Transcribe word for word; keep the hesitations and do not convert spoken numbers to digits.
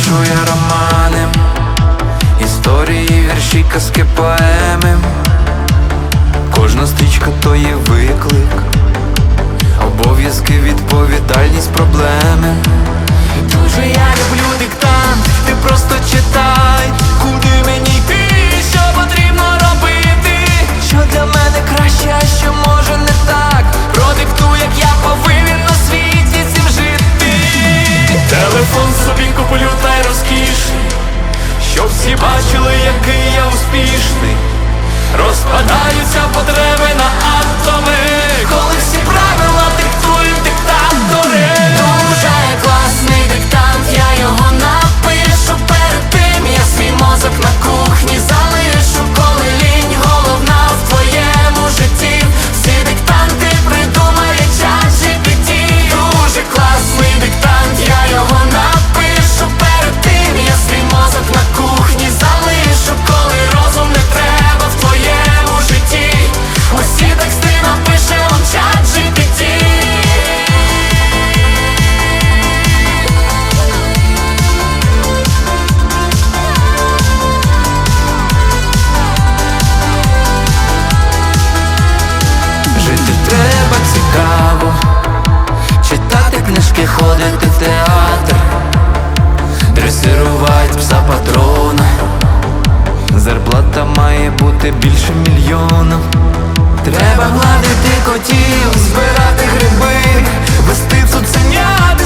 вирішує романи, історії, вірші, казки, поеми. Кожна стрічка то є виклик, обов'язки, відповідальність, проблеми. Дуже я люблю диктант, ти просто читай, куди мені йти, що потрібно робити, що для мене краще, а що може не так. Продиктуй, як я повинен на світі цим жити. Телефон собі куплю та й розкішний, щоб всі бачили, який я успішний. Розпадаються потреби на атоми, коли всі правила диктують диктатори. Дуже класний диктант, я його напишу. Перед тим я свій мозок на кухні залишу. Коли лінь головна в твоєму житті, всі диктанти придумає чат джі пі ті. Дуже класний диктант, я його напишу. Перед тим я свій мозок на кухні залишу. Коли розум не треба в твоєму житті, усі тексти напише вам чат джі пі ті. Жити треба цікаво, читати книжки, ходити в театр, дресирувати пса патрона. Зарплата має бути більше мільйона. Треба гладити котів, збирати гриби, вести цуценят